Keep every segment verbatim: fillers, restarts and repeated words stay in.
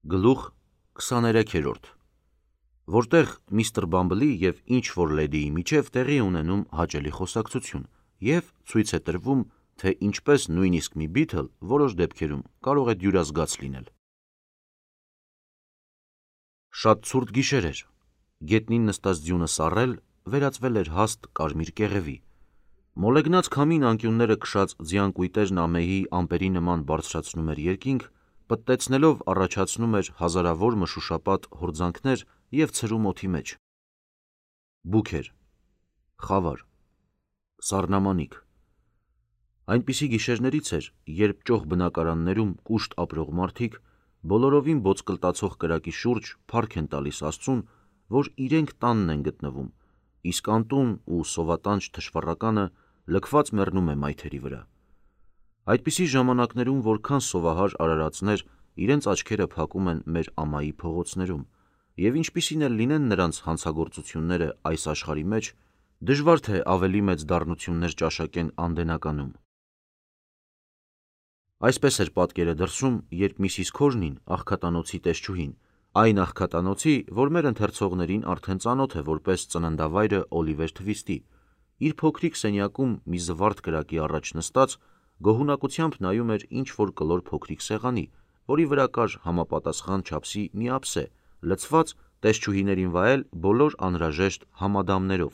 Գլուխ քսաներեքերորդ որտեղ միստր Բամբլի և ինչ-որ լեդիի միջև տեղի է ունենում հաճելի խոսակցություն և ցույց է տրվում, թե ինչպես նույնիսկ մի Բիթլ որոշ դեպքերում կարող է դյուրազգաց լինել։ Շատ ցուրտ գիշեր էր, գետնին նստած ձյունը սառել, վերածվել էր հաստ կարմիր կեղևի, մոլեգնած քամին անկյունները քշած ձյան կույտերն ամեի ամպերի նման բարձրացնում էր երկինք, պտտեցնելով առաջացնում էր հազարավոր մշուշապատ հորձանքներ և ցրում օդի մեջ։ Բուք էր, խավար, սառնամանիք։ Այնպիսի գիշերներից էր, երբ ճոխ բնակարաններում կուշտ ապրող մարդիկ բոլորովին բոցկլտացող կրակի շուրջ փառք են տալիս Աստծուն, որ իրենք տանն են գտնվում, իսկ անտուն ու սովատանչ թշվառականը լքված մեռնում է մայթերի վրա։ Այդպիսի ժամանակներում որքան սովահար արարածներ իրենց աչքերը փակում են մեր ամայի փողոցներում, և ինչպիսին էլ լինեն նրանց հանցագործությունները այս աշխարհի մեջ, դժվար թե ավելի մեծ դառնություններ ճաշակեն անդենականում։ Այսպես էր պատկերը դրսում, երբ միսիս Քորնին, աղքատանոցի տեսչուհին, այն աղքատանոցի, որ մեր ընթերցողներին արդեն ծանոթ է որպես ծննդավայրը Օլիվեր Թվիստի, իր փոքրիկ սենյակում մի զվարթ կրակի առաջ նստած, գոհունակությամբ նայում էր ինչ-որ կլոր փոքրիկ սեղանի, որի վրա կար համապատասխան չափսի մի ափսե, լցված տեսչուհիներին վայել բոլոր անհրաժեշտ համադամներով։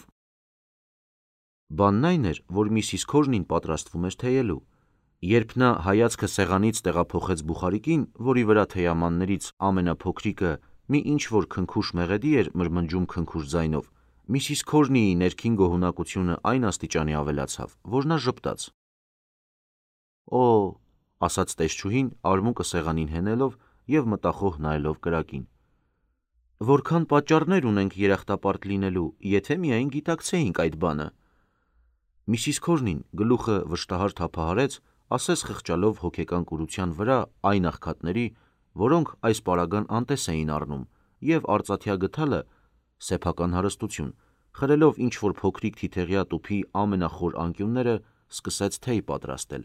Բանն այն էր, որ միսիս Քորնին պատրաստվում էր թեյելու։ Երբ նա հայացքը սեղանից տեղափոխեց բուխարիկին, որի վրա թեյամաններից ամենափոքրիկը մի ինչ-որ քնքուշ մեղեդի էր մրմնջում քնքուշ ձայնով, միսիս Քորնիի ներքին գոհունակությունը այն աստիճանի ավելացավ, որ նա ժպտաց։ «Օ», ասաց տեսչուհին, արմունկը սեղանին հենելով և մտախոհ նայելով կրակին, «որքան պատճառներ ունենք երախտապարտ լինելու, եթե միայն գիտակցեինք այդ բանը»։ Միսիս Քորնին գլուխը վշտահար թափահարեց, ասես խղճալով հոգեկան կուրության վրա այն աղքատների, որոնք այս պարագան անտես էին առնում, և արծաթյա գդալը (սեփական հարստություն) խրելով ինչ-որ փոքրիկ թիթեղյա տուփի ամենախոր անկյունները, սկսեց թեյ պատրաստել։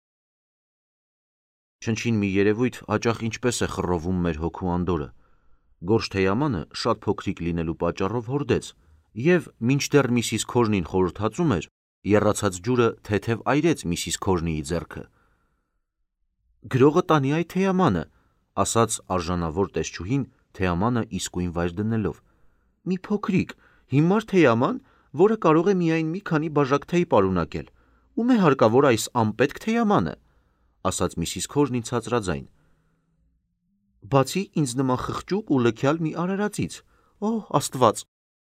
Չնչին մի երևույթ հաճախ ինչպես է խռովում մեր հոգու անդորրը։ Գորշ թեյամանը շատ փոքրիկ լինելու պատճառով հորդեց, և մինչդեռ միսիս Քորնին խորհրդածում էր, եռացած ջուրը թեթև այրեց միսիս Քորնիի ձեռքը։ «Գրողը տանի այդ թեյամանը», ասաց արժանավոր տեսչուհին, թեյամանը իսկույն վայր դնելով։ «Մի փոքրիկ, հիմար թեյաման, որը կարող է միայն մի քանի բաժակ թեյ պարունակել։ Ո՞ւմ է հարկավոր այս անպետք թեյամանը», ասաց միսիս Քորնին ցածրաձայն։ «Բացի ինձ նման խղճուկ ու լքյալ մի արարածից, օ, Աստված»։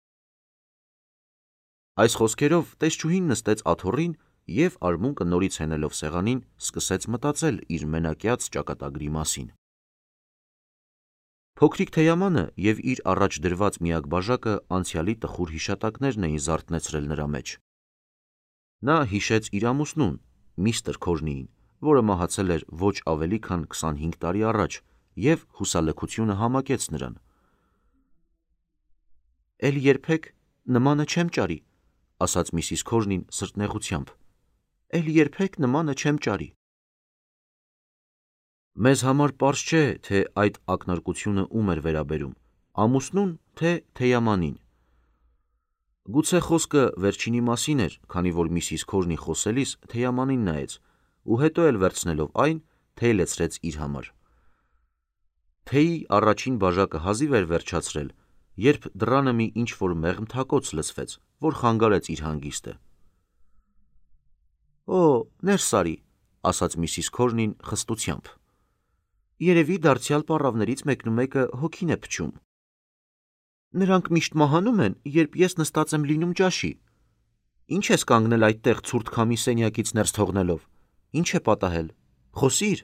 Այս խոսքերով տեսչուհին նստեց աթոռին և, արմունկը նորից հենելով սեղանին, սկսեց մտածել իր մենակյաց ճակատագրի մասին։ Փոքրիկ թեյամանը և իր առաջ դրված միակ բաժակը անցյալի տխուր հիշատակներն էին զարթնեցրել նրա մեջ։ Նա հիշեց իր ամուսնուն՝ միստր Քորնիին, որը մահացել էր ոչ ավելի քան քսանհինգ տարի առաջ, և հուսալքությունը համակեց նրան։ «Էլ երբեք նմանը չեմ ճարի», ասաց միսիս Քորնին սրտնեղությամբ, «էլ երբեք նմանը չեմ ճարի»։ Մեզ համար պարզ չէ, թե այդ ակնարկությունը ում էր վերաբերում՝ ամուսնուն, թե թեյամանին։ Գուցե խոսքը վերջինի մասին էր, քանի որ միսիս Քորնի խոսելիս թեյամանին նայեց ու հետո էլ վերցնելով այն, թեյ լցրեց իր համար։ Թեյի առաջին բաժակը հազիվ էր վերջացրել, երբ դռանը մի ինչ-որ մեղմ թակոց լսվեց, որ խանգարեց իր հանգիստը։ «Օ, ներս արի», ասաց միսիս Քորնին խստությամբ։ «Երևի դարձյալ պառավներից մեկնումեկը հոգին է փչում։ Նրանք միշտ մահանում են, երբ ես նստած եմ լինում ճաշի։ Ի՞նչ ես կանգնել այդտեղ ցուրտ քամի սենյակից ներս թողնելով, ի՞նչ է պատահել, խոսի՛ր»։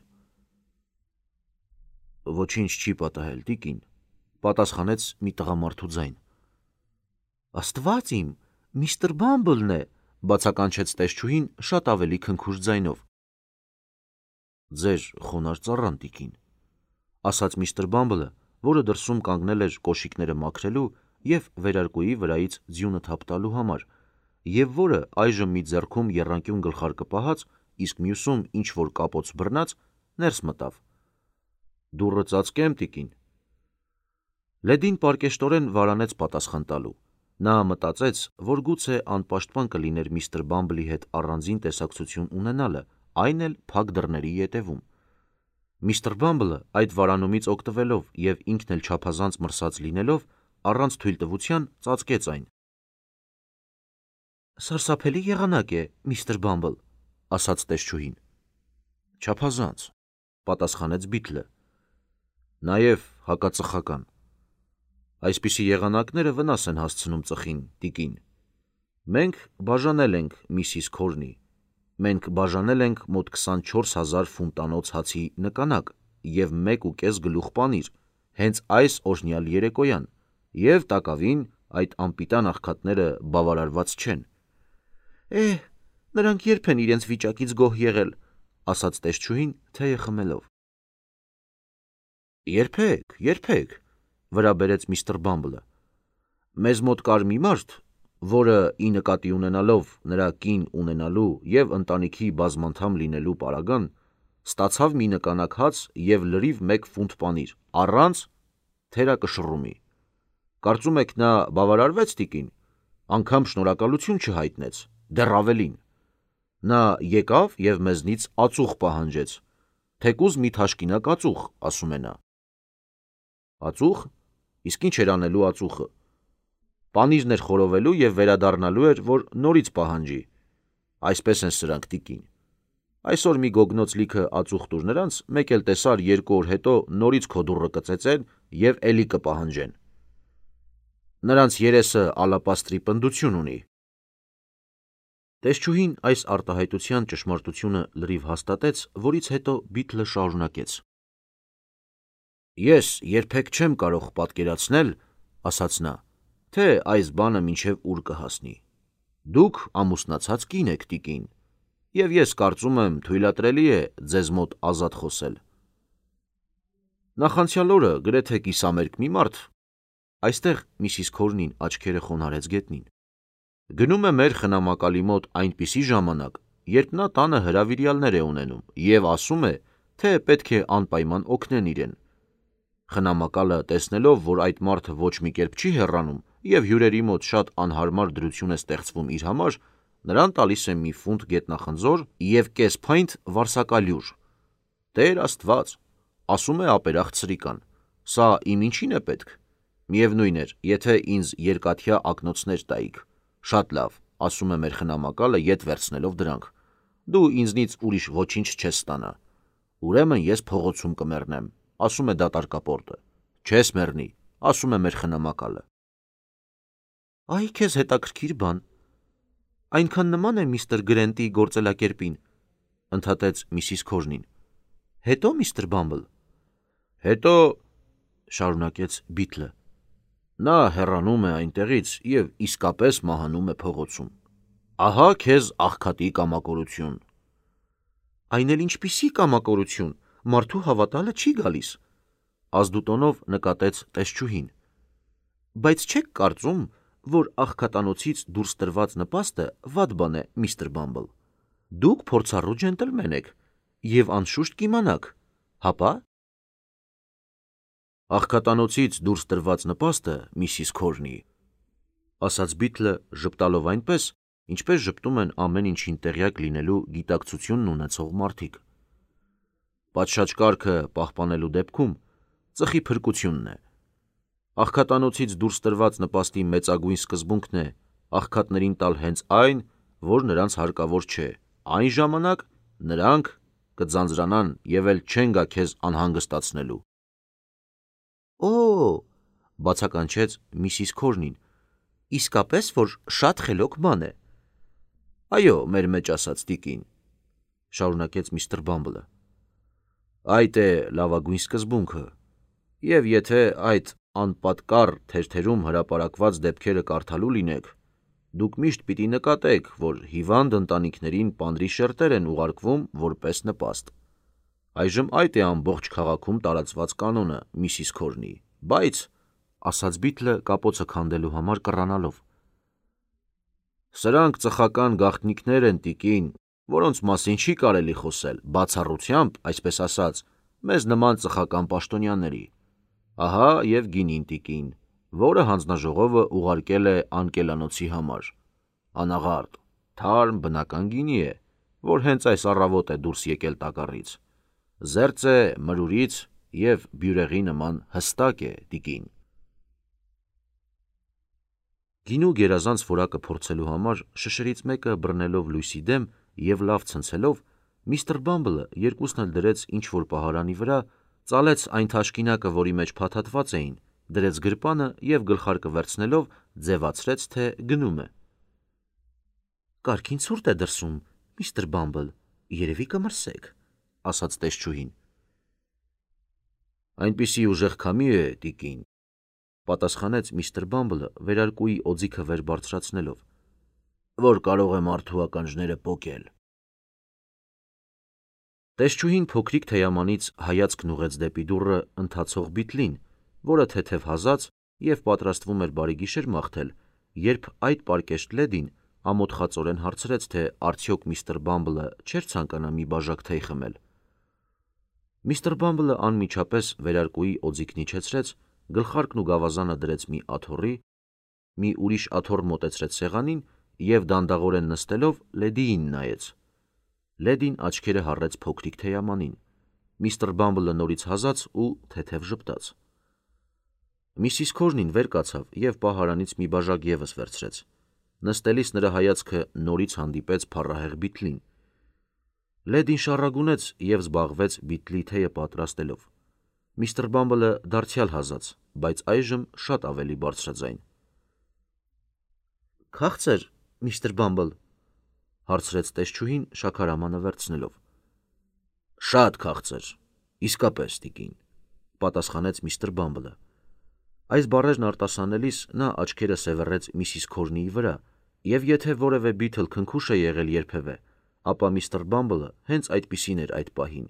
«Ոչինչ չի պատահել, տիկին», պատասխանեց մի տղամարդու ձայն։ «Աստված իմ, միստր Բամբլն է», բացականչեց տեսչուհին շատ ավելի քնքուշ ձայնով։ «Ձեր խոնարհ ծառան, տիկին», ասաց միստր Բամբլը, որը դրսում կանգնել էր կոշիկները մաքրելու և վերարկուի վրայից ձյունը թափ տալու համար, և որը այժմ մի ձեռքում եռանկյուն գլխարկը պահած, իսկ մյուսում ինչ-որ կապոց բռնած, ներս մտավ։ Դուռը ծածկեմ, տիկին։ Լեդին պարկեշտորեն վարանեց պատասխան տալու։ Նա մտածեց, որ գուցե անպաշտպան կլիներ միստր Բամբլի հետ առանձին տեսակցություն ունենալը, այն էլ փակ դռների ետևում։ Միստր Բամբլը այդ վարանումից օգտվելով և ինքն էլ չափազանց մրսած լինելով, առանց թույլտվության ծածկեց այն։ Սարսափելի եղանակ է, միստր Բամբլ, ասաց տեսչուհին։ Չափազանց, պատասխանեց Բիթլը։ Նաև հակածխական։ Այսպիսի եղանակները վնաս են հասցնում ծխին, տիկին։ Մենք բաժանել ենք միսիս Քորնի։ Մենք բաժանել ենք մոտ քսանչորս հազար ֆունտանոց հացի նկանակ և մեկ ու կես գլուխ պանիր, հենց այս օրհնյալ երեկոյան, և տակավին այդ անպիտան աղքատները բավարարված չեն։ Էհ, նրանք երբ են իրենց վիճակից գոհ եղել, ասաց տեսչուհին, թեյը խմելով։ Երբեք, երբեք, վրա բերեց միստր Բամբլը։ Մեզ մոտ կար մի մարդ, որը ի նկատի ունենալով նրա կին ունենալու և ընտանիքի բազմանդամ լինելու պարագան, ստացավ մի նկանակ հաց և լրիվ մեկ ֆունտ պանիր, առանց թերակշռումի։ Կարծում եք նա բավարարվեց, տիկին, անգամ շնորհակալություն չհայտնեց, դեռ ավելին։ Նա եկավ և մեզնից ածուխ պահանջեց, թեկուզ մի թաշկինակ ածուխ, ասում է նա։ Ածուխ, իսկ ինչ էր անելու ածուխը։ Պանիրն էր խորովելու և վերադառնալու էր, որ նորից պահանջի։ Այսպես են սրանք, տիկին։ Այսօր մի գոգնոց լիքը ածուխ տուր նրանց, մեկ էլ տեսար երկու օր հետո նորից քո դուռը կծեծեն և էլի կպահանջեն։ Նրանց երեսը ալապաստրի պնդություն ունի։ Տեսչուհին այս արտահայտության ճշմարտությունը լրիվ հաստատեց, որից հետո Բիթլը շարունակեց. Ես երբեք չեմ կարող պատկերացնել, ասաց նա, թե այս բանը մինչև ուր կհասնի։ Դուք ամուսնացած կին եք, տիկին, և ես կարծում եմ թույլատրելի է ձեզ մոտ ազատ խոսել։ Նախանցյալ օրը գրեթե կիսամերկ մի մարդ, այստեղ միսիս Քորնին աչքերը խոնարհեց գետնին, գնում է մեր խնամակալի մոտ այնպիսի ժամանակ, երբ նա տանը հրավիրյալներ է ունենում և ասում է, թե պետք է անպայման օգնեն իրեն։ Խնամակալը տեսնելով, որ այդ մարդը ոչ մի կերպ չի հեռանում և հյուրերի մոտ շատ անհարմար դրություն է ստեղծվում իր համար, նրան տալիս է մի ֆունտ գետնախնձոր և կես փայնտ վարսակալյուր։ Տեր Աստված, ասում է ապերախտ սրիկան, սա իմ ինչին է պետք։ Միևնույն էր, եթե ինձ երկաթյա ակնոցներ տայիք։ Շատ լավ, ասում է մեր խնամակալը ետ վերցնելով դրանք։ Դու ինձնից ուրիշ ոչինչ չես ստանա։ Ուրեմն ես փողոցում կմեռնեմ, ասում է դատարկապորտը։ Չես մեռնի, ասում է մեր խնամակալը։ Այ քեզ հետաքրքիր բան։ Այնքան նման է միստր Գրենտի գործելակերպին, ընդհատեց միսիս Քորնին։ Հետո, միստր Բամբլ։ Հետո, շարունակեց Բիթլը, նա հեռանում է այնտեղից և իսկապես մահանում է փողոցում։ Ահա քեզ աղքատի կամակորություն։ Այն էլ ինչպիսի կամակորություն, մարդու հավատալը չի գալիս, ազդուտոնով նկատեց տեսչուհին։ Բայց չեք կարծում, որ աղքատանոցից դուրս տրված նպաստը վատ բան է, միստր Բամբլ։ Դուք փորձառու ջենտլմեն եք և անշուշտ կիմանաք, հապա։ Աղքատանոցից դուրս տրված նպաստը, միսիս Քորնի, ասաց Բիթլը ժպտալով այնպես, ինչպես ժպտում են ամեն ինչին տեղյակ լինելու գիտակցությունն ունեցող մարդիկ։ Պատշաճ կարգը պահպանելու դեպքում ծխի փրկությունն է։ Աղքատանոցից դուրս տրված նպաստի մեծագույն սկզբունքն է աղքատներին տալ հենց այն, որ նրանց հարկավոր չէ, այն ժամանակ նրանք կձանձրանան և էլ չեն գա քեզ անհանգստացնելու։ Օ, բացականչեց միսիս Քորնին, իսկապես որ շատ խելոք բան է։ Այո, մեր մեջ ասած, տիկին, շարունակեց միստր Բամբլը։ Այդ է լավագույն սկզբունքը, և եթե այդ անպատկառ թերթերում հրապարակված դեպքերը կարդալու լինեք, դուք միշտ պիտի նկատեք, որ հիվանդ ընտանիքներին պանրի շերտեր են ուղարկվում որպես նպաստ։ Այժմ այդ է ամբողջ քաղաքում տարածված կանոնը, միսիս Քորնի, բայց, ասաց Բիթլը կապոցը քանդելու համար կռանալով, սրանք ծխական գաղտնիքներ են, տիկին, որոնց մասին չի կարելի խոսել, բացառությամբ, այսպես ասած, մեզ նման ծխական պաշտոնյաների։ Ահա և գինին տիկին, որը հանձնաժողովը ուղարկել է անկելանոցի համար։ Անաղարտ, թարմ բնական գինի է, որ հենց այս առավոտ է դուրս եկել տակառից։ Զերծ է մրուրից և բյուրեղի նման հստակ է, տիկին։ Գինու գերազանց որակը փորձելու համար շշերից մեկը բռնելով լույսի դեմ և լավ ցնցելով, միստր Բամբլը երկուսն էլ դրեց ինչ-որ պահարանի վրա, ծալեց այն թաշկինակը, որի մեջ փաթաթված էին, դրեց գրպանը և գլխարկը վերցնելով ձևացրեց, թե գնում է։ «Կարգին ցուրտ է դրսում, միստր Բամբլ, երևի կմրսեք», ասաց տեսչուհին։ «Այնպիսի ուժեղ քամի է, տիկին», պատասխանեց միստր Բամբլը վերարկուի օձիքը վեր բարձրացնելով, «որ կարող է մարդու ականջները պոկել»։ Տեսչուհին փոքրիկ թեյամանից հայացքն ուղղեց դեպի դուռը ընթացող Բիթլին, որը թեթև հազաց և պատրաստվում էր բարի գիշեր մաղթել, երբ այդ պարկեշտ լեդին ամոթխածորեն հարցրեց, թե արդյոք միստր Բամբլը չէր ցանկանա մի բաժակ թեյ խմել։ Միստր Բամբլը անմիջապես վերարկուի օձիքն իջեցրեց, գլխարկն ու գավազանը դրեց մի աթոռի, մի ուրիշ աթոռ մոտեցրեց սեղանին և դանդաղորեն նստելով լեդիին նայեց։ Լեդին աչքերը հառեց փոքրիկ թեյամանին։ Միստր Բամբլը նորից հազաց ու թեթև ժպտաց։ Միսիս Քորնին վեր կացավ և պահարանից մի բաժակ ևս վերցրեց։ Նստելիս նրա հայացքը նորից հանդիպեց փառահեղ Բիթլին։ Լեդին շառագունեց և զբաղվեց Բիթլի թեյը պատրաստելով։ Միստր Բամբլը դարձյալ հազաց, բայց այժմ շատ ավելի բարձրաձայն։ «Քաղցր, միստր Բամբլ», հարցրեց տեսչուհին շաքարամանը վերցնելով։ «Շատ քաղցր, իսկապես, տիկին», պատասխանեց միստր Բամբլը։ Այս բառերն արտասանելիս նա աչքերը սևեռեց միսիս Քորնիի վրա, և եթե որևէ Բիթլ քնքուշ է եղել երբևէ, ապա միստր Բամբլը հենց այդպիսին էր այդ պահին։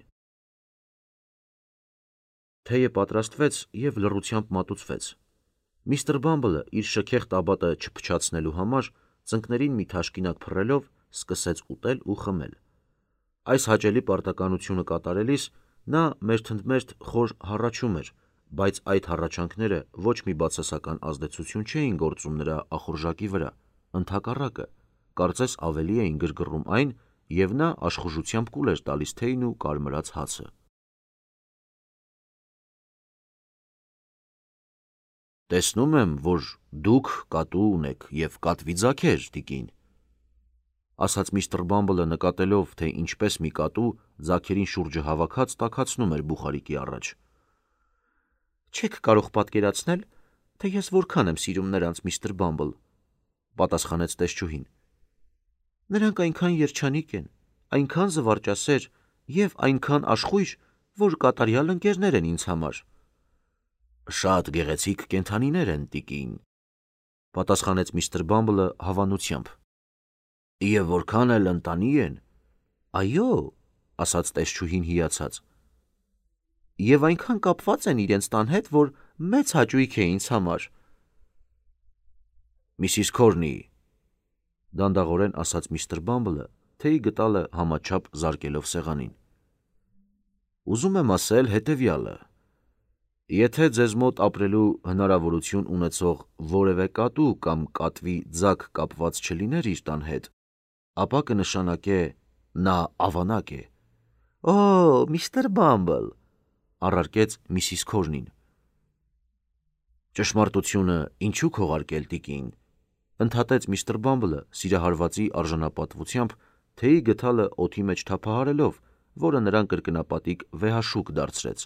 Թեյը պատրաստվեց և լռությամբ մատուցվեց։ Միստր Բամբլը իր շքեղ տաբատը չփչացնելու համար ծնկներին մի թաշկինակ փռելով սկսեց ուտել ու խմել։ Այս հաճելի պարտականությունը կատարելիս նա մերթընդմերթ խոր հառաչում էր, բայց այդ հառաչանքները ոչ մի բացասական ազդեցություն չէին գործում նրա ախորժակի վրա, ընդհակառակը, կարծես ավելի էին գրգռում այն, և նա աշխուժությամբ կուլ էր տալիս թեյն ու կարմրած հացը։ «Տեսնում եմ, որ դուք կատու ունեք և կատվի ձագեր, տիկին», ասաց միստր Բամբլը նկատելով, թե ինչպես մի կատու ձագերին շուրջը հավաքած տաքացնում էր բուխարիկի առաջ։ «Չեք կարող պատկերացնել, թե ես որքան եմ սիրում նրանց, միստր Բամբլ», պատասխանեց տեսչուհին։ «Նրանք այնքան երջանիկ են, այնքան զվարճասեր և այնքան աշխույժ, որ կատարյալ ընկերներ են ինձ համար»։ «Շատ գեղեցիկ կենդանիներ են, տիկին», պատասխանեց միստր Բամբլը հավանությամբ։ «Եվ որքան էլ ընտանի են»։ «Այո», ասաց տեսչուհին հիացած, «և այնքան կապված են իրենց տան հետ, որ մեծ հաճույք է ինձ համար»։ «Միսիս Քորնի», դանդաղորեն ասաց միստր Բամբլը, թեյի գդալը համաչափ զարկելով սեղանին, «ուզում եմ ասել հետևյալը. եթե ձեզ մոտ ապրելու հնարավորություն ունեցող որևէ կատու կամ կատվի ձագ կապված չլիներ իր տան հետ, ապա կնշանակե նա ավանակ է»։ «Օ, միստր Բամբլ», առարկեց միսիս Քորնին։ «Ճշմարտությունը ինչու քողարկել, տիկին», ընդհատեց միստր Բամբլը սիրահարվածի արժանապատվությամբ, թեյի գդալը օդի մեջ թափահարելով, որը նրան կրկնապատիկ վեհաշուկ դարձրեց։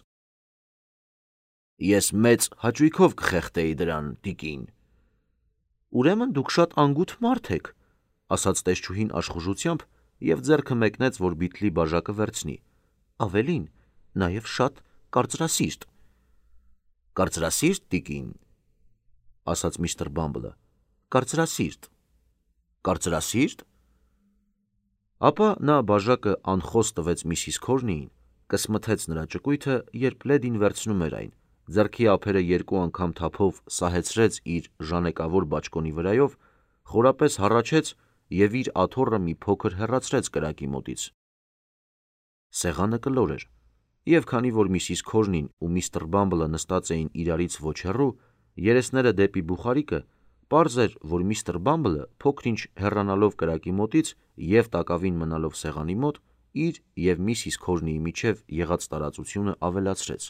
«Ես մեծ հաճույքով կխեղդեի դրան, տիկին»։ «Ուրեմն դուք շատ անգութ մարդ եք», ասաց տեսչուհին աշխուժությամբ և ձեռքը մեկնեց, որ Բիթլի բաժակը վերցնի, ավելին, նաև շատ կարծրասիրտ։ «Կարծրասի՞րտ, տիկին», ասաց միստր Բամբլը, «կարծրասիրտ»։ «Կարծրասի՞րտ»։ Ապա նա բաժակը անխոս տվեց միսիս Քորնիին, կսմթեց նրա ճկույթը, երբ լեդին վերցնում էր այն, ձեռքի ափերը երկու անգամ թափով սահեցրեց իր ժանեկավոր բաճկոնի վրայով, խորապես հառաչեց և իր աթոռը մի փոքր հեռացրեց կրակի մոտից։ Սեղանը կլոր էր։ և քանի որ Միսիս Քորնին ու միստր Բամբլը նստած էին իրարից ոչ հեռու, երեսները դեպի բուխարիկը, պարզ էր, որ միստր Բամբլը փոքր-ինչ հեռանալով կրակի մոտից և տակավին մնալով սեղանի մոտ, իր և Միսիս Քորնիի միջև եղած տարածությունը ավելացրեց։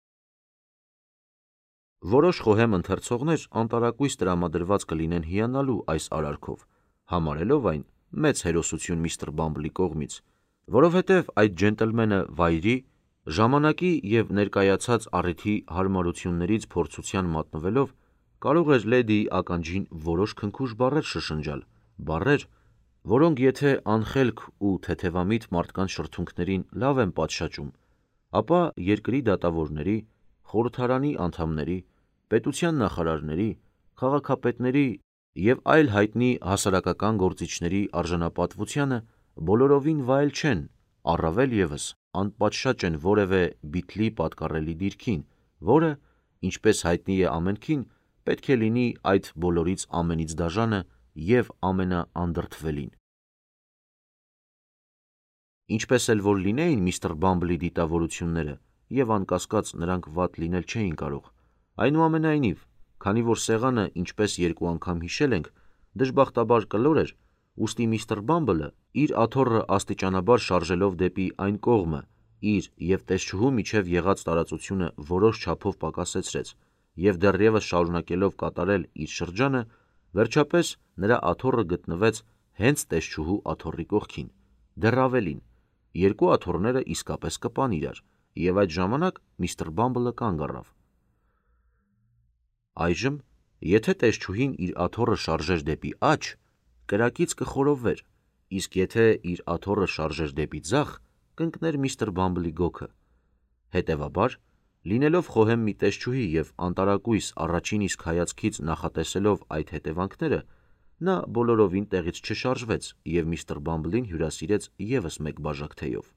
Որոշ խոհեմ ընթերցողներ անտարակույս տրամադրված կլինեն հիանալու այս արարքով, համարելով այն մեծ հերոսություն միստր Բամբլի կողմից, որովհետև այդ ջենտլմենը վայրի, ժամանակի և ներկայացած առիթի հարմարություններից փորձության մատնվելով կարող էր լեդիի ականջին որոշ քնքուշ բառեր շշնջալ, բառեր, որոնք եթե անխելք ու թեթևամիտ մարդկանց շրթունքներին լավ են պատշաճում, ապա երկրի դատավորների, խորհրդարանի անդամների, պետության նախարարների, քաղաքապետների և այլ հայտնի հասարակական գործիչների արժանապատվությանը բոլորովին վայել չեն, առավել ևս անպատշաճ են որևէ բիթլի պատկառելի դիրքին, որը, ինչպես հայտնի է ամենքին, պետք է լինի այդ բոլորից ամենից դաժանը և ամենաանդրդվելին։ Ինչպես էլ որ լինեին միստր Բամբլի դիտավորությունները, և անկասկած նրանք վատ լինել չէին կարող, այնուամենայնիվ, քանի որ սեղանը, ինչպես երկու անգամ հիշել ենք, դժբախտաբար կլոր էր, ուստի միստր Բամբլը իր աթոռը աստիճանաբար շարժելով դեպի այն կողմը, իր և տեսչուհու միջև եղած տարածությունը որոշ չափով պակասեցրեց և դեռևս շարունակելով կատարել իր շրջանը, վերջապես նրա աթոռը գտնվեց հենց տեսչուհու աթոռի կողքին, դեռ ավելին, երկու աթոռները իսկապես կպան իրար, և այդ ժամանակ միստր Բամբլը կանգ առավ։ Այժմ, եթե տեսչուհին իր աթոռը շարժեր դեպի աջ, կրակից կխորովվեր, իսկ եթե իր աթոռը շարժեր դեպի ձախ, կընկներ միստր Բամբլի գոգը։ Հետևաբար, լինելով խոհեմ մի տեսչուհի և անտարակույս առաջին իսկ հայացքից նախատեսելով այդ հետևանքները, նա բոլորովին տեղից չշարժվեց և միստր Բամբլին հյուրասիրեց ևս մեկ բաժակ թեյով։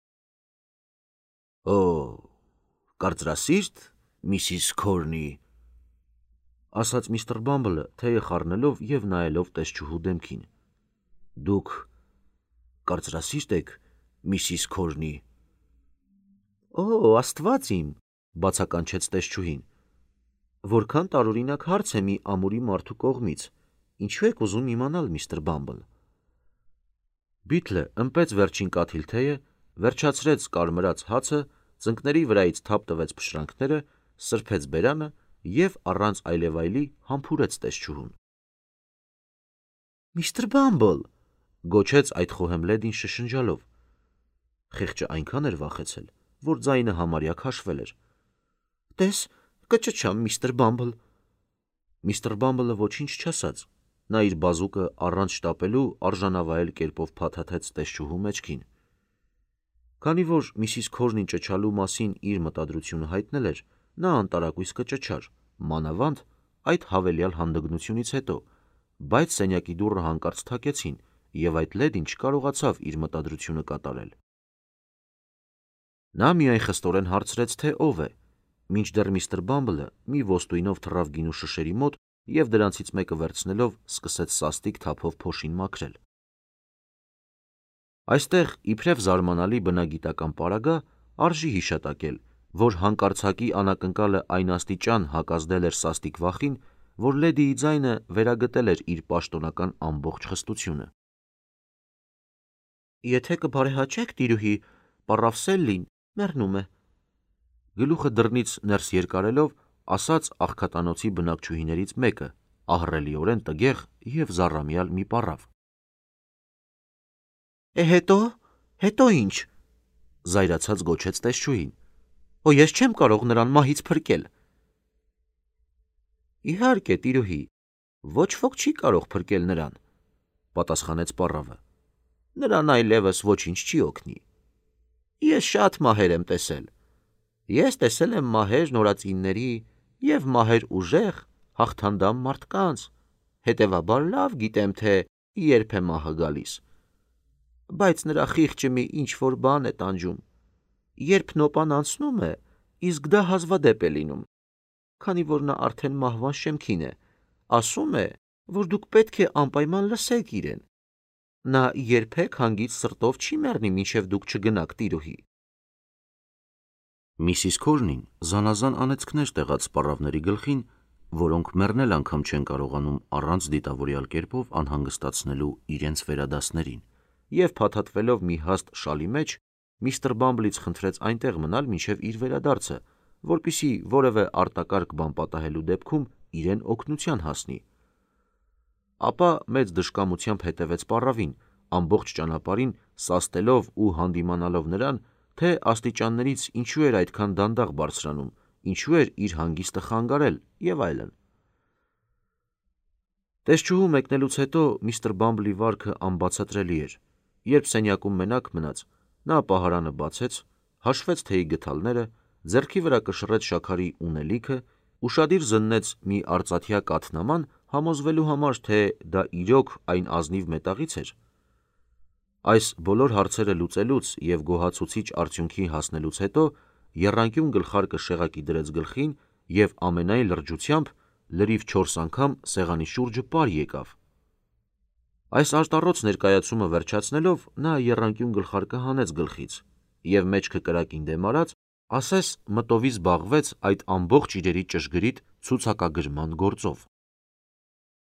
Օ, կարծրասի՞րտ, Միսիս Քորնի, ասաց միստր Բամբլը թեյը խառնելով և նայելով տեսչուհու դեմքին, դուք կարծրասի՞րտ եք, Միսիս Քորնի։ Օ, Աստված իմ, բացականչեց տեսչուհին, որքան տարօրինակ հարց է մի ամուրի մարդու կողմից, ինչու եք ուզում իմանալ, միստր Բամբլ։ Բիթլը ըմպեց վերջին կաթիլ թեյը, վերջացրեց կարմրած հացը, ծնկների վրայից թափ տվեց փշրանքները, սրբեց բերանը և առանց այլևայլի համբուրեց տեսչուհուն։ Միստր Բամբլ, գոչեց այդ խոհեմ լեդին շշնջալով։ Խեղճը այնքան էր վախեցել, որ ձայնը համարյա քաշվել էր։ Տես, կճչամ, միստր Բամբլ։ Միստր Բամբլը ոչինչ չասաց, նա իր բազուկը առանց շտապելու արժանավայել կերպով փաթաթեց տեսչուհու մեջքին։ Քանի որ Միսիս Քորնին ճչալու մասին իր մտադրությունը հայտնել էր, նա անտարակույս կճչար, մանավանդ այդ հավելյալ հանդգնությունից հետո, բայց սենյակի դուռը հանկարծ թակեցին, և այդ լեդին չկարողացավ իր մտադրությունը կատարել։ Նա միայն խստորեն հարցրեց, թե ով է, մինչդեռ միստր Բամբլը մի ոստույնով թռավ գինու շշերի մոտ և դրանցից մեկը վերցնելով սկսեց սաստիկ թափով փոշին մաքրել։ Այստեղ, իբրև զարմանալի բնագիտական պարագա, արժի հիշատակել, որ հանկարծակի անակնկալը այն աստիճան հակազդել էր սաստիկ վախին, որ լեդիի ձայնը վերագտել էր իր պաշտոնական ամբողջ խստությունը։ Եթե կբարեհաճեք, տիրուհի, պառավ Սելլին մեռնում է, գլուխը դռնից ներս երկարելով, ասաց աղքատանոցի բնակչուհիներից մեկը, ահռելիորեն տգեղ և զառամյալ մի պառավ։ Է հետո, հետո ինչ, զայրացած գոչեց տեսչուհին, օ ես չեմ կարող նրան մահից փրկել։ Իհարկե, տիրուհի, ոչ ոք չի կարող փրկել նրան, պատասխանեց պառավը, նրան այլևս ոչինչ չի օգնի։ Ես շատ մահեր եմ տեսել, ես տեսել եմ մահեր նորածինների և մահեր ուժեղ, հաղթանդամ մարդկանց, հետևաբար լավ գիտեմ, թե երբ է մահը գալիս, բայց նրա խիղճը մի ինչ-որ բան է տանջում, երբ նոպան անցնում է, իսկ դա հազվադեպ է լինում, քանի որ նա արդեն մահվան շեմքին է, ասում է, որ դուք պետք է անպայման լսեք իրեն, նա երբեք հանգիստ սրտով չի մեռնի, մինչև դուք չգնաք, տիրուհի։ Միսիս Քորնին զանազան անեծքներ տեղաց սպառավների գլխին, որոնք մեռնել անգամ չեն կարողանում առանց դիտավորյալ կերպով անհանգստացնելու իրենց վերադասներին, և փաթաթվելով մի հաստ շալի մեջ, միստր Բամբլից խնդրեց այնտեղ մնալ մինչև իր վերադարձը, որպեսզի որևէ արտակարգ բան պատահելու դեպքում իրեն օգնության հասնի։ Ապա մեծ դժկամությամբ հետևեց պառավին, ամբողջ ճանապարհին սաստելով ու հանդիմանալով նրան, թե աստիճաններից ինչու էր այդքան դանդաղ բարձրանում, ինչու էր իր հանգիստը խանգարել և այլն։ Տեսչուհու մեկնելուց հետո միստր Բամբլի վարքը անբացատրելի էր։ Երբ սենյակում մենակ մնաց, նա պահարանը բացեց, հաշվեց թեյի գդալները, ձեռքի վրա կշռեց շաքարի ունելիքը, ուշադիր զննեց մի արծաթյա կաթնաման, համոզվելու համար, թե դա իրոք այն ազնիվ մետաղից էր։ Այս բոլոր հարցերը լուծելուց և գոհացուցիչ արդյունքի հասնելուց հետո եռանկյուն գլխարկը շեղակի դրեց գլխին և ամենայն լրջությամբ լրիվ չորս անգամ սեղանի շուրջը պար եկավ։ Այս արտառոց ներկայացումը վերջացնելով, նա եռանկյուն գլխարկը հանեց գլխից և մեջքը կրակին դեմ արած, ասես մտովի զբաղվեց այդ ամբողջ իրերի ճշգրիտ ցուցակագրման գործով։